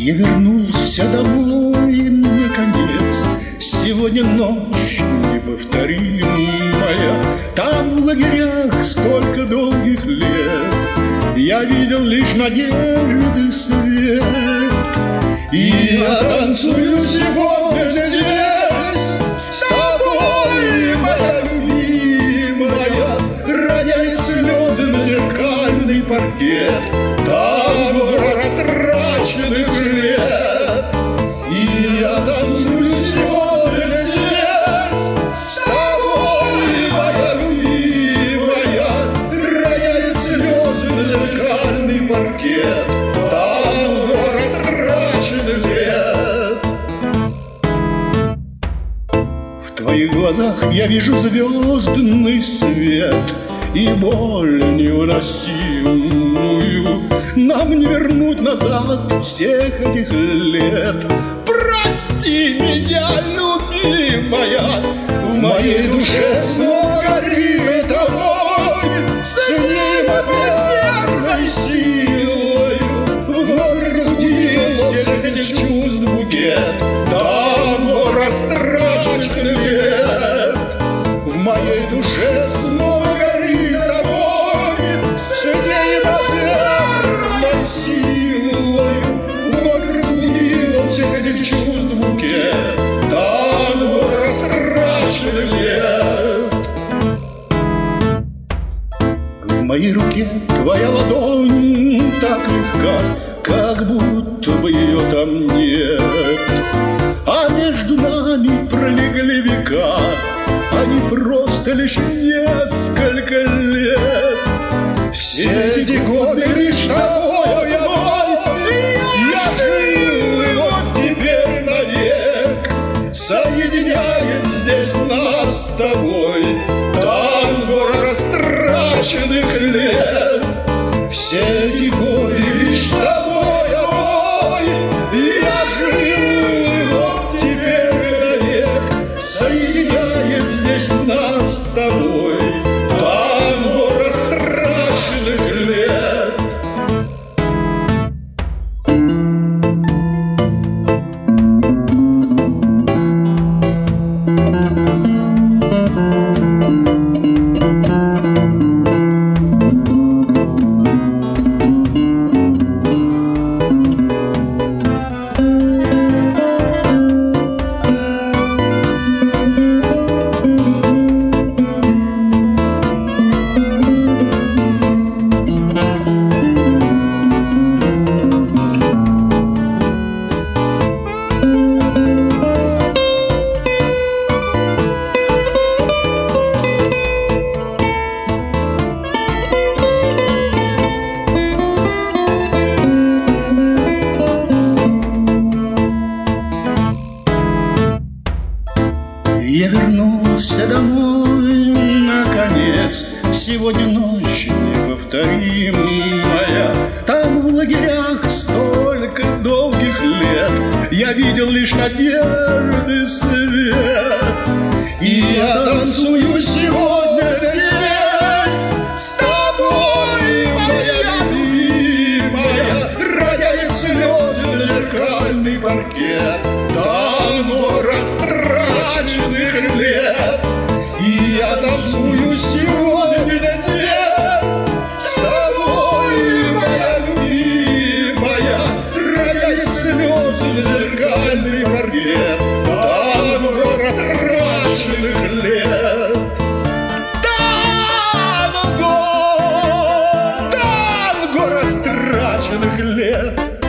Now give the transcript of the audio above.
Я вернулся домой, наконец. Сегодня ночь неповторимая. Там в лагерях столько долгих лет я видел лишь надежды свет. И я танцую сегодня здесь с тобой, моя любимая. Роняет слезы на зеркальный паркет танго растраченных лет. И я танцую сегодня здесь с тобой, моя любимая. Роняет слезы на зеркальный паркет танго растраченных лет. В твоих глазах я вижу звездный свет и боль невыносимую. Нам не вернуть назад всех этих лет. Прости меня, любимая, в моей душе снова горит огонь. С неимоверной силой вновь разбудил всех этих чувств букет давно растраченных лет. В моей душе снова горит огонь. С неимоверной силой вновь разбудил всех этих чувств букет давно растраченных лет. В моей руке твоя ладонь так легка, как будто бы ее там нет. А между нами пролегли века, а не просто лишь несколько лет. Все эти годы лишь тобой, я жил, и вот теперь навек соединяет здесь нас с тобой танго растраченных лет. Все эти годы лишь тобой, я жил, и вот теперь навек соединяет здесь нас с тобой танго растраченных лет. Я вернулся домой, наконец. Сегодня ночь неповторимая. Там в лагерях столько долгих лет я видел лишь надежды свет. И я танцую сегодня здесь с тобой, моя любимая. Роняет слезы на зеркальный паркет танго растраченных лет. И я танцую сегодня здесь с тобой, моя любимая. Роняет слезы на зеркальный паркет танго растраченных лет. Танго растраченных лет.